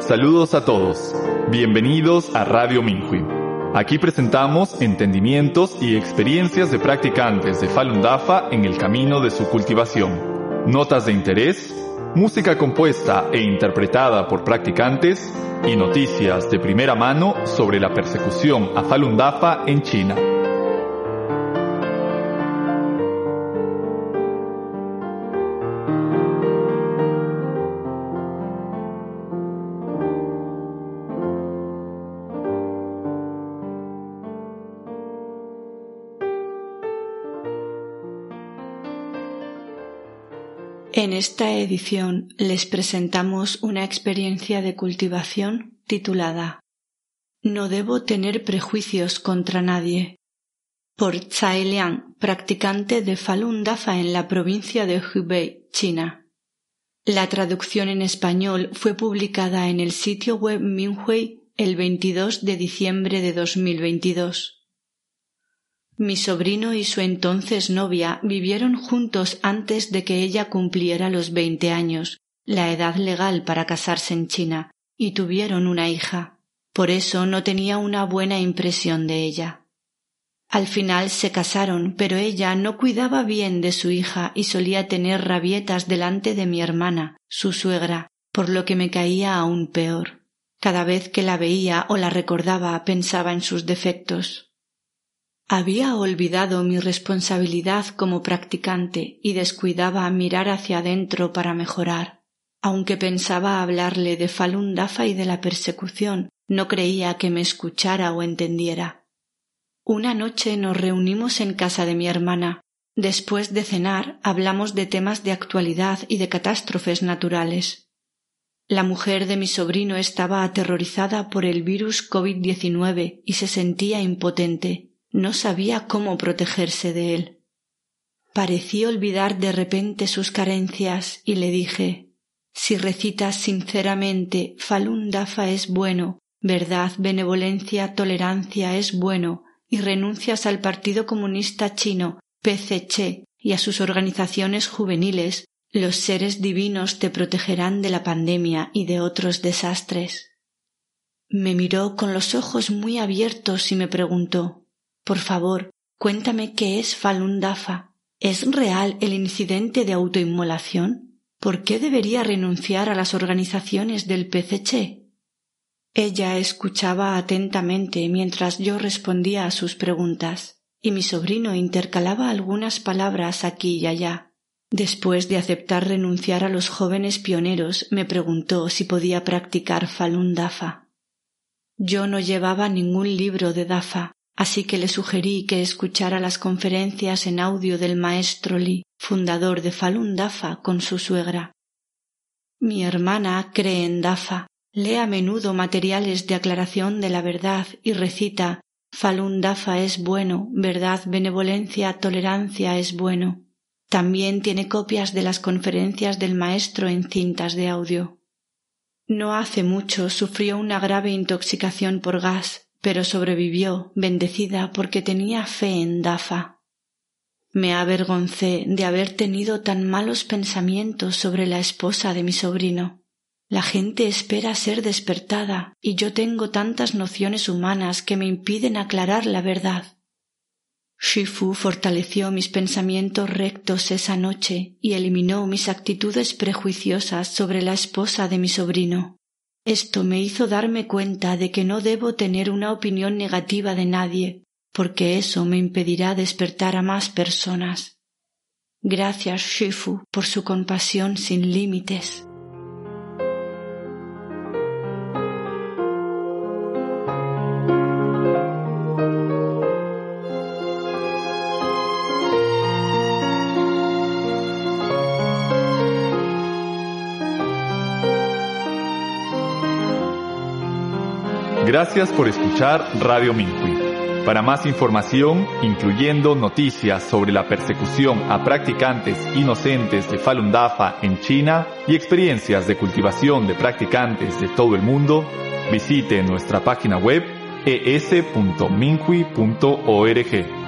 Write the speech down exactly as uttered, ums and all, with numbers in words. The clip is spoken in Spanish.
Saludos a todos. Bienvenidos a Radio Minhui. Aquí presentamos entendimientos y experiencias de practicantes de Falun Dafa en el camino de su cultivación. Notas de interés, música compuesta e interpretada por practicantes y noticias de primera mano sobre la persecución a Falun Dafa en China. En esta edición les presentamos una experiencia de cultivación titulada No debo tener prejuicios contra nadie, por Tsai Liang, practicante de Falun Dafa en la provincia de Hubei, China. La traducción en español fue publicada en el sitio web Minhui el veintidós de diciembre de dos mil veintidós. Mi sobrino y su entonces novia vivieron juntos antes de que ella cumpliera los veinte años, la edad legal para casarse en China, y tuvieron una hija. Por eso no tenía una buena impresión de ella. Al final se casaron, pero ella no cuidaba bien de su hija y solía tener rabietas delante de mi hermana, su suegra, por lo que me caía aún peor. Cada vez que la veía o la recordaba pensaba en sus defectos. Había olvidado mi responsabilidad como practicante y descuidaba mirar hacia adentro para mejorar. Aunque pensaba hablarle de Falun Dafa y de la persecución, no creía que me escuchara o entendiera. Una noche nos reunimos en casa de mi hermana. Después de cenar hablamos de temas de actualidad y de catástrofes naturales. La mujer de mi sobrino estaba aterrorizada por el virus COVID diecinueve y se sentía impotente. No sabía cómo protegerse de él. Parecí olvidar de repente sus carencias y le dije: si recitas sinceramente Falun Dafa es bueno, verdad, benevolencia, tolerancia es bueno, y renuncias al Partido Comunista Chino, P C C, y a sus organizaciones juveniles, los seres divinos te protegerán de la pandemia y de otros desastres. Me miró con los ojos muy abiertos y me preguntó: por favor, cuéntame qué es Falun Dafa. ¿Es real el incidente de autoinmolación? ¿Por qué debería renunciar a las organizaciones del P C C? Ella escuchaba atentamente mientras yo respondía a sus preguntas, y mi sobrino intercalaba algunas palabras aquí y allá. Después de aceptar renunciar a los jóvenes pioneros, me preguntó si podía practicar Falun Dafa. Yo no llevaba ningún libro de Dafa, así que le sugerí que escuchara las conferencias en audio del maestro Li, fundador de Falun Dafa, con su suegra. Mi hermana cree en Dafa, lee a menudo materiales de aclaración de la verdad y recita: Falun Dafa es bueno, verdad, benevolencia, tolerancia es bueno. También tiene copias de las conferencias del maestro en cintas de audio. No hace mucho sufrió una grave intoxicación por gas, pero sobrevivió, bendecida porque tenía fe en Dafa. Me avergoncé de haber tenido tan malos pensamientos sobre la esposa de mi sobrino. La gente espera ser despertada y yo tengo tantas nociones humanas que me impiden aclarar la verdad. Shifu fortaleció mis pensamientos rectos esa noche y eliminó mis actitudes prejuiciosas sobre la esposa de mi sobrino. Esto me hizo darme cuenta de que no debo tener una opinión negativa de nadie, porque eso me impedirá despertar a más personas. Gracias, Shifu, por su compasión sin límites. Gracias por escuchar Radio Minhui. Para más información, incluyendo noticias sobre la persecución a practicantes inocentes de Falun Dafa en China y experiencias de cultivación de practicantes de todo el mundo, visite nuestra página web e s punto minhui punto org.